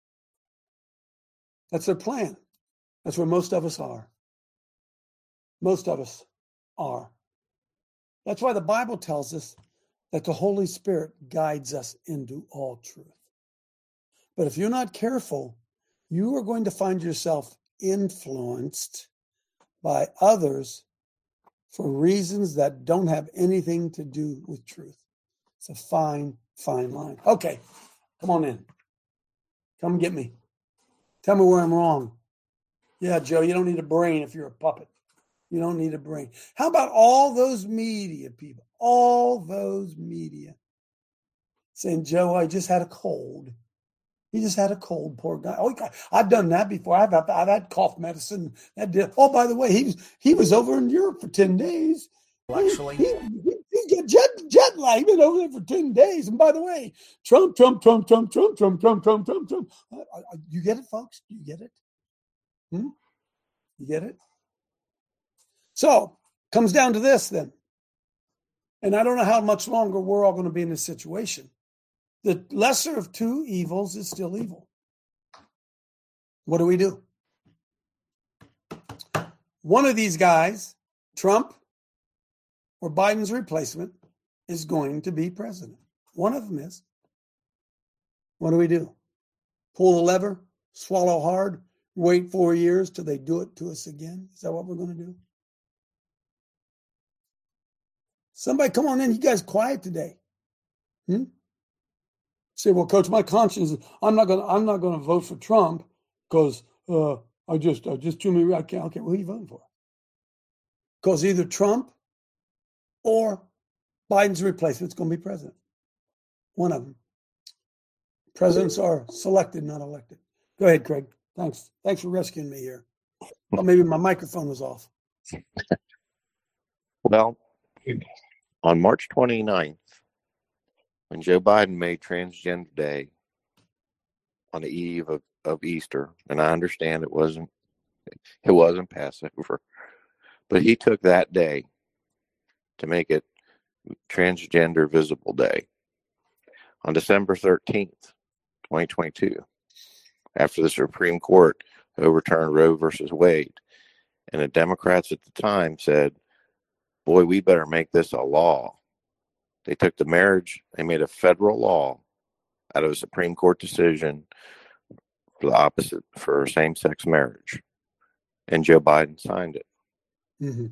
That's their plan. That's where most of us are. Most of us are. That's why the Bible tells us that the Holy Spirit guides us into all truth. But if you're not careful, you are going to find yourself influenced by others for reasons that don't have anything to do with truth. It's a fine, fine line. Okay, come on in. Come get me. Tell me where I'm wrong. Yeah, Joe, you don't need a brain if you're a puppet. You don't need a brain. How about all those media people? All those media saying, Joe, I just had a cold. He just had a cold, poor guy. Oh, I've done that before. I've had cough medicine. Oh, by the way, he was over in Europe for 10 days. Actually, he got jet lag. Been over there for 10 days. And by the way, Trump. You get it, folks? You get it? You get it? So, comes down to this then. And I don't know how much longer we're all going to be in this situation. The lesser of two evils is still evil. What do we do? One of these guys, Trump or Biden's replacement, is going to be president. One of them is. What do we do? Pull the lever, swallow hard, wait 4 years till they do it to us again? Is that what we're going to do? Somebody come on in. You guys quiet today. Say, well, Coach, my conscience, I'm not gonna vote for Trump because I just too many. I can't. Okay, well, who are you voting for? Because either Trump or Biden's replacement's going to be president. One of them. Presidents are selected, not elected. Go ahead, Craig. Thanks for rescuing me here. Well, maybe my microphone was off. Well, on March 29th, when Joe Biden made Transgender Day on the eve of Easter, and I understand it wasn't Passover, but he took that day to make it Transgender Visible Day. On December 13th, 2022, after the Supreme Court overturned Roe versus Wade, and the Democrats at the time said, boy, we better make this a law. They took the marriage, they made a federal law out of a Supreme Court decision for same-sex marriage. And Joe Biden signed it. Mm-hmm.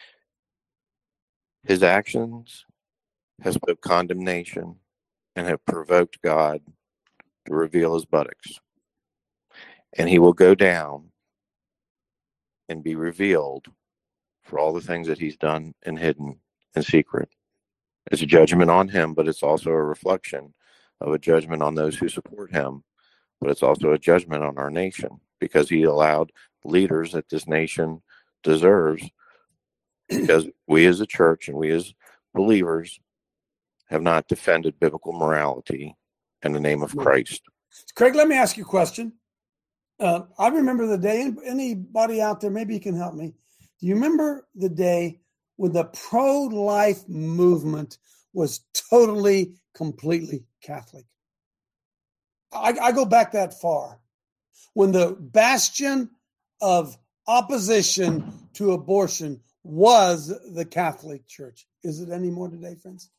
His actions have spoke condemnation and have provoked God to reveal his buttocks. And he will go down and be revealed for all the things that he's done and hidden in secret. It's a judgment on him, but it's also a reflection of a judgment on those who support him. But it's also a judgment on our nation because he allowed leaders that this nation deserves, because we as a church and we as believers have not defended biblical morality in the name of Christ. Craig, let me ask you a question. I remember the day, anybody out there, maybe you can help me. Do you remember the day when the pro-life movement was totally, completely Catholic? I go back that far. When the bastion of opposition to abortion was the Catholic Church. Is it any more today, friends?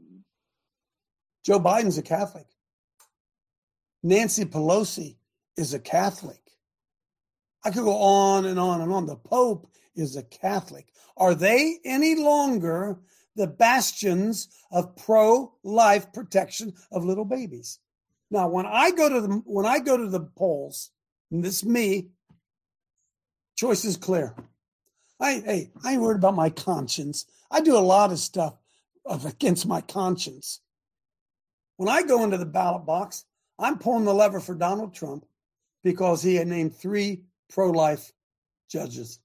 Joe Biden's a Catholic. Nancy Pelosi is a Catholic. I could go on and on and on. The Pope is a Catholic. Are they any longer the bastions of pro-life protection of little babies? Now, when I go to the polls, and this is me, choice is clear. I ain't worried about my conscience. I do a lot of stuff against my conscience. When I go into the ballot box, I'm pulling the lever for Donald Trump because he had named 3 pro-life judges.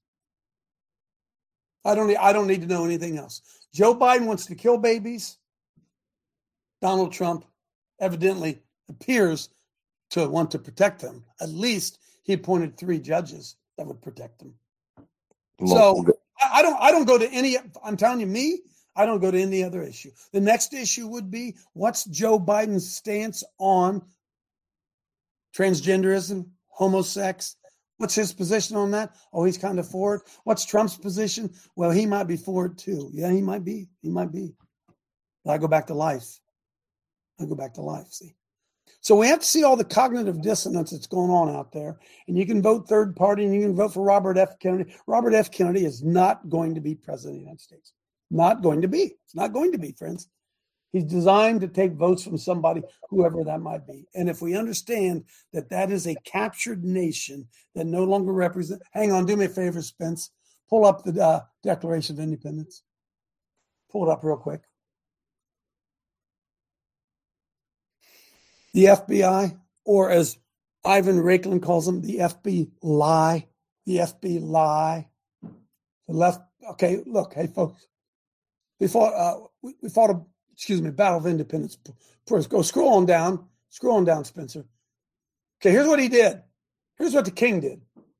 I don't need to know anything else. Joe Biden wants to kill babies. Donald Trump evidently appears to want to protect them. At least he appointed 3 judges that would protect them. So I don't go to any. I'm telling you, me, I don't go to any other issue. The next issue would be, what's Joe Biden's stance on transgenderism, homosex? What's his position on that? Oh, he's kind of for it. What's Trump's position? Well, he might be for it too. Yeah, he might be. He might be. But I go back to life. See? So we have to see all the cognitive dissonance that's going on out there. And you can vote third party and you can vote for Robert F. Kennedy. Robert F. Kennedy is not going to be president of the United States. Not going to be. It's not going to be, friends. He's designed to take votes from somebody, whoever that might be. And if we understand that that is a captured nation that no longer represents, hang on, do me a favor, Spence. Pull up the Declaration of Independence. Pull it up real quick. The FBI, or as Ivan Raiklin calls them, the FB lie. The FB lie. The left. Okay, look, hey folks. We fought a Battle of Independence. Go scroll on down, Spencer. Okay, here's what he did. Here's what the king did.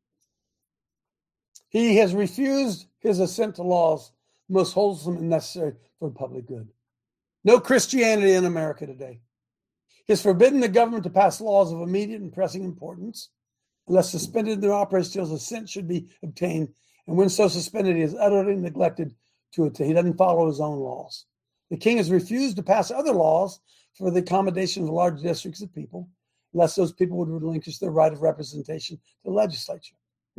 He has refused his assent to laws most wholesome and necessary for the public good. No Christianity in America today. He has forbidden the government to pass laws of immediate and pressing importance unless suspended in their operation till assent should be obtained. And when so suspended, he is utterly neglected to it. He doesn't follow his own laws. The king has refused to pass other laws for the accommodation of large districts of people, unless those people would relinquish their right of representation to the legislature.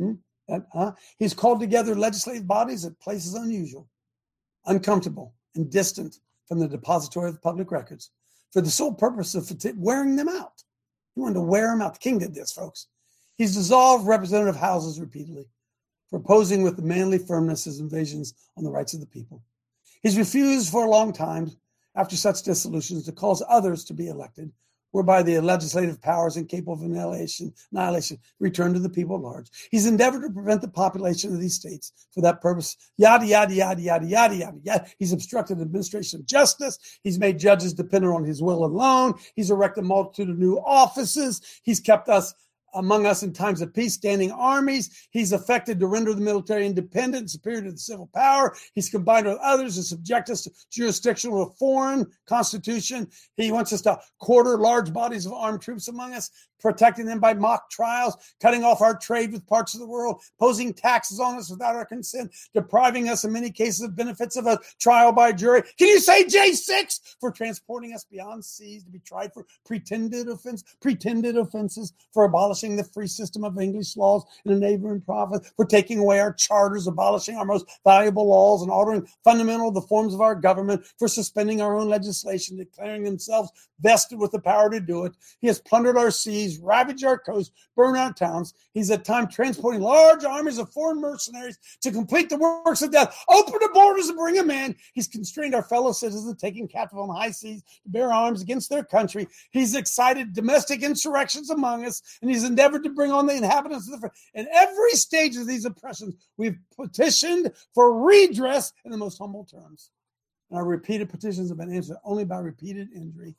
He's called together legislative bodies at places unusual, uncomfortable, and distant from the depository of the public records for the sole purpose of wearing them out. He wanted to wear them out. The king did this, folks. He's dissolved representative houses repeatedly for opposing with manly firmness his invasions on the rights of the people. He's refused for a long time, after such dissolutions, to cause others to be elected, whereby the legislative powers incapable of annihilation return to the people at large. He's endeavored to prevent the population of these states for that purpose. Yada, yada, yada, yada, yada, yada, yada. He's obstructed the administration of justice. He's made judges dependent on his will alone. He's erected a multitude of new offices. He's kept us among us in times of peace, standing armies. He's affected to render the military independent and superior to the civil power. He's combined with others to subject us to jurisdiction of a foreign constitution. He wants us to quarter large bodies of armed troops among us, protecting them by mock trials, cutting off our trade with parts of the world, posing taxes on us without our consent, depriving us in many cases of benefits of a trial by jury. Can you say J6 for transporting us beyond seas to be tried for pretended offenses, for abolishing the free system of English laws in a neighboring province, for taking away our charters, abolishing our most valuable laws, and altering fundamental the forms of our government, for suspending our own legislation, declaring themselves vested with the power to do it. He has plundered our seas, ravaged our coast, burned our towns. He's at times transporting large armies of foreign mercenaries to complete the works of death. Open the borders and bring them in. He's constrained our fellow citizens, taking captive on high seas to bear arms against their country. He's excited domestic insurrections among us, and he's endeavored to bring on the inhabitants of the in every stage of these oppressions. We've petitioned for redress in the most humble terms. And our repeated petitions have been answered only by repeated injury.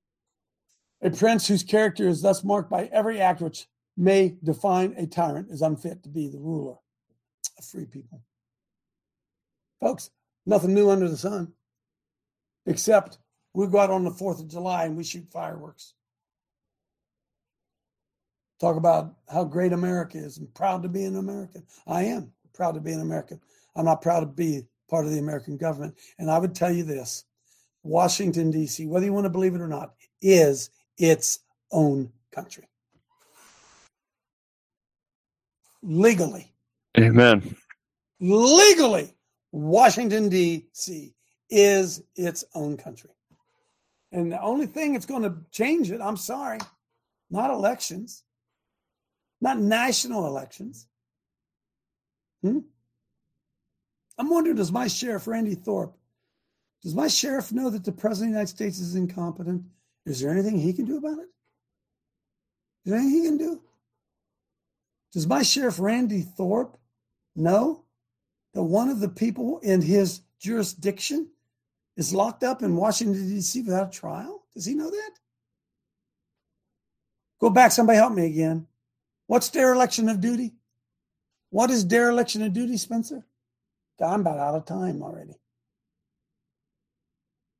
A prince whose character is thus marked by every act which may define a tyrant is unfit to be the ruler of free people. Folks, nothing new under the sun, except we go out on the 4th of July and we shoot fireworks. Talk about how great America is and proud to be an American. I am proud to be an American. I'm not proud to be part of the American government. And I would tell you this, Washington, D.C., whether you want to believe it or not, is its own country. Legally. Amen. Legally, Washington, D.C. is its own country. And the only thing that's going to change it, I'm sorry, not elections, not national elections. I'm wondering, does my sheriff, Randy Thorpe, does my sheriff know that the president of the United States is incompetent? Is there anything he can do about it? Is there anything he can do? Does my sheriff, Randy Thorpe, know that one of the people in his jurisdiction is locked up in Washington, D.C. without a trial? Does he know that? Go back. Somebody help me again. What's dereliction of duty? What is dereliction of duty, Spencer? I'm about out of time already.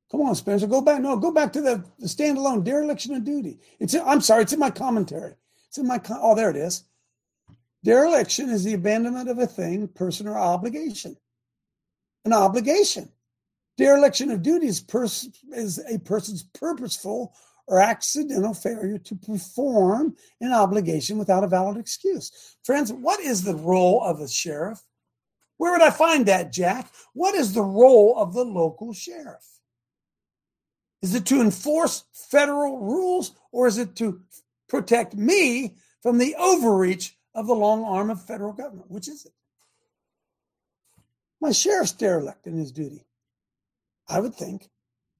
Come on, Spencer, go back. No, go back to the standalone dereliction of duty. I'm sorry, it's in my commentary. It's in my, there it is. Dereliction is the abandonment of a thing, person, or obligation. An obligation. Dereliction of duty is a person's purposeful or accidental failure to perform an obligation without a valid excuse. Friends, what is the role of a sheriff? Where would I find that, Jack? What is the role of the local sheriff? Is it to enforce federal rules, or is it to protect me from the overreach of the long arm of federal government? Which is it? My sheriff's derelict in his duty, I would think.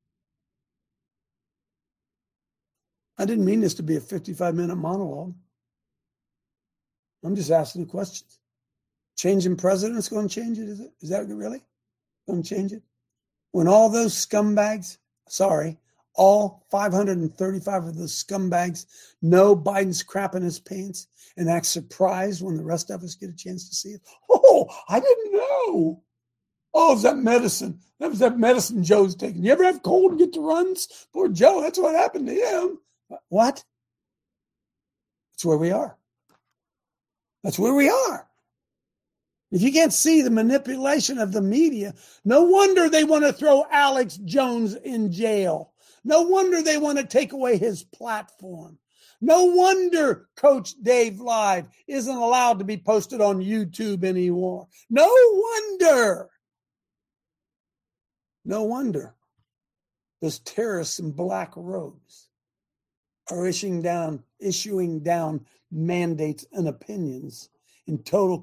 I didn't mean this to be a 55-minute monologue. I'm just asking the questions. Changing president's going to change it, is it? Is that really going to change it? When all those scumbags, all 535 of those scumbags know Biden's crap in his pants and act surprised when the rest of us get a chance to see it. Oh, I didn't know. Oh, it was that medicine. That was that medicine Joe's taking. You ever have cold and get the runs? Poor Joe, that's what happened to him. What? That's where we are. That's where we are. If you can't see the manipulation of the media, no wonder they want to throw Alex Jones in jail. No wonder they want to take away his platform. No wonder Coach Dave Live isn't allowed to be posted on YouTube anymore. No wonder. No wonder those terrorists in black robes are issuing down mandates and opinions in total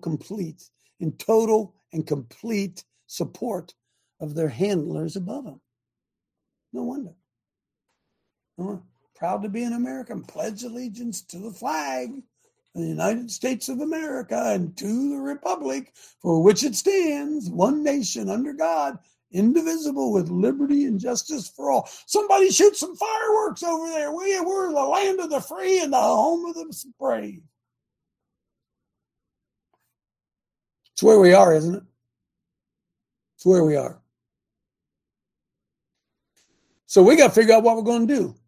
and complete support of their handlers above them. No wonder. Proud to be an American, pledge allegiance to the flag of the United States of America and to the republic for which it stands, one nation under God, indivisible, with liberty and justice for all. Somebody shoot some fireworks over there. We're the land of the free and the home of the brave. It's where we are, isn't it? It's where we are. So we got to figure out what we're going to do.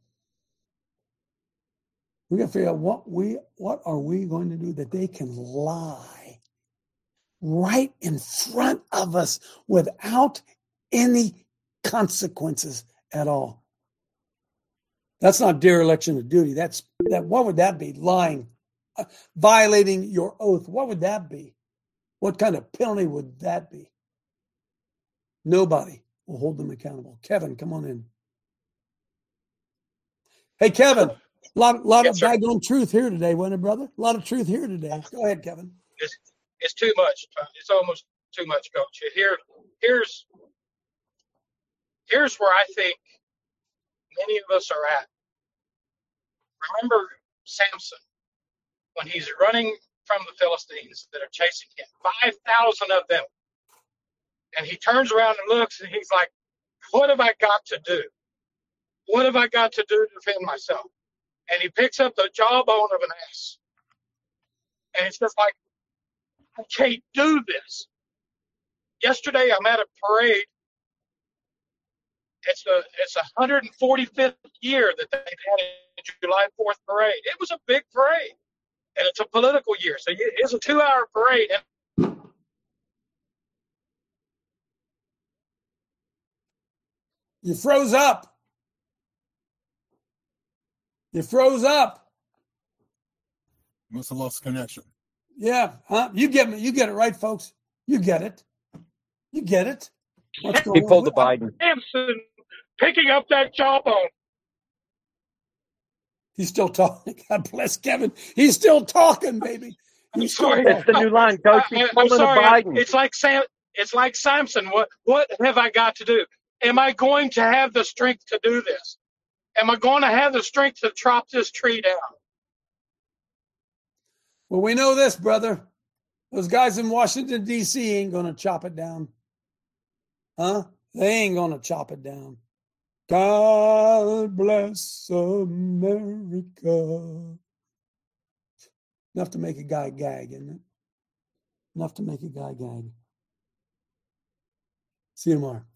We got to figure out what are we going to do that they can lie right in front of us without any consequences at all. That's not dereliction of duty. What would that be? Lying, violating your oath. What would that be? What kind of penalty would that be? Nobody will hold them accountable. Kevin, come on in. Hey, Kevin, a lot of daggone truth here today, wasn't it, brother? A lot of truth here today. Go ahead, Kevin. It's too much. It's almost too much, Coach. Here's where I think many of us are at. Remember Samson, when he's running from the Philistines that are chasing him, 5,000 of them. And he turns around and looks and he's like, what have I got to do? What have I got to do to defend myself? And he picks up the jawbone of an ass. And it's just like, I can't do this. Yesterday, I'm at a parade. It's the 145th year that they've had a July 4th parade. It was a big parade. And it's a political year. So it's a 2-hour parade. You froze up. You froze up. Must have lost connection. Yeah, huh? You get me. You get it right, folks. You get it. You get it. He pulled the Biden. Samson picking up that jawbone. He's still talking. God bless Kevin. He's still talking, baby. He's sorry. It's the new line, Coach. I'm sorry. It's like Samson. What have I got to do? Am I going to have the strength to do this? Am I going to have the strength to chop this tree down? Well, we know this, brother. Those guys in Washington, D.C. ain't going to chop it down. Huh? They ain't going to chop it down. God bless America. Enough to make a guy gag, isn't it? Enough to make a guy gag. See you tomorrow.